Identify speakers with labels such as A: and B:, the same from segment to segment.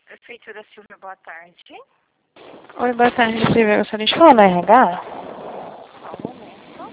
A: Prefeitura Silvia, boa tarde.
B: Oi, boa tarde, Silvia. Eu gostaria de falar no RH.
A: Só um momento.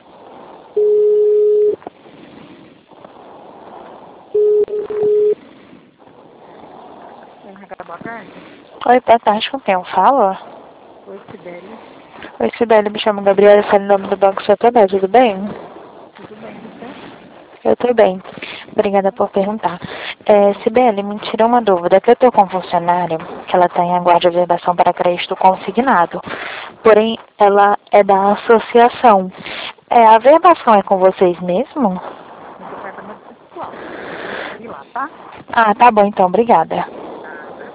A: RH, boa tarde.
B: Oi, boa tarde. Com quem eu falo?
A: Oi, Sibeli.
B: Oi, Sibeli. Me chamo Gabriela. Eu falo em nome do Banco Santander. Tudo bem?
A: Tudo bem, você?
B: Eu tô bem. Obrigada por perguntar. Sibeli, me tirou uma dúvida. Que eu tô com um funcionário que ela está em aguardo de averbação para crédito consignado. Porém, ela é da associação. A averbação é com vocês mesmo?
A: No departamento pessoal. Você tem que transferir lá, tá?
B: Ah, tá bom então. Obrigada.
A: Nada.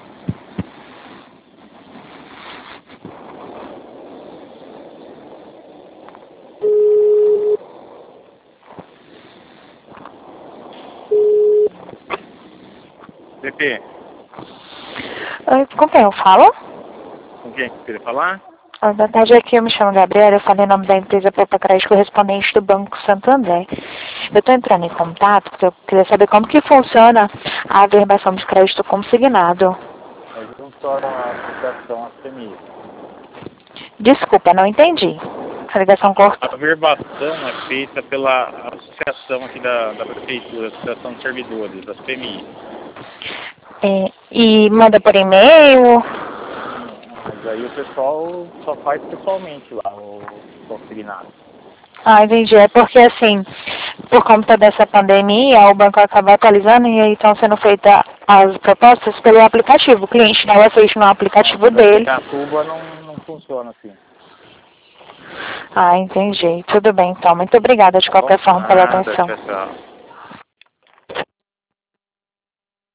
C: PP,
B: Oi, com quem eu falo?
C: com quem você queria falar?
B: Oi, boa tarde, aqui eu me chamo Gabriela, eu falei em nome da empresa Poupa Crédito correspondente do Banco Santander. Eu estou entrando em contato porque eu queria saber como que funciona a averbação de crédito consignado.
C: É junto à associação ACMI.
B: Desculpa, não entendi. A ligação cortou.
C: A averbação é feita pela associação aqui da prefeitura, Associação de Servidores, a CMI.
B: E manda por e-mail?
C: Mas aí o pessoal só faz pessoalmente lá, o consignado.
B: Ah, entendi. É porque assim, por conta dessa pandemia, o banco acaba atualizando e aí estão sendo feitas as propostas pelo aplicativo. O cliente dá o aceite no aplicativo dele.
C: A Tuba não funciona assim.
B: Ah, entendi. Tudo bem, então. Muito obrigada de
C: Tá bom?
B: qualquer forma pela
C: Nada,
B: atenção.
C: tchau, tchau.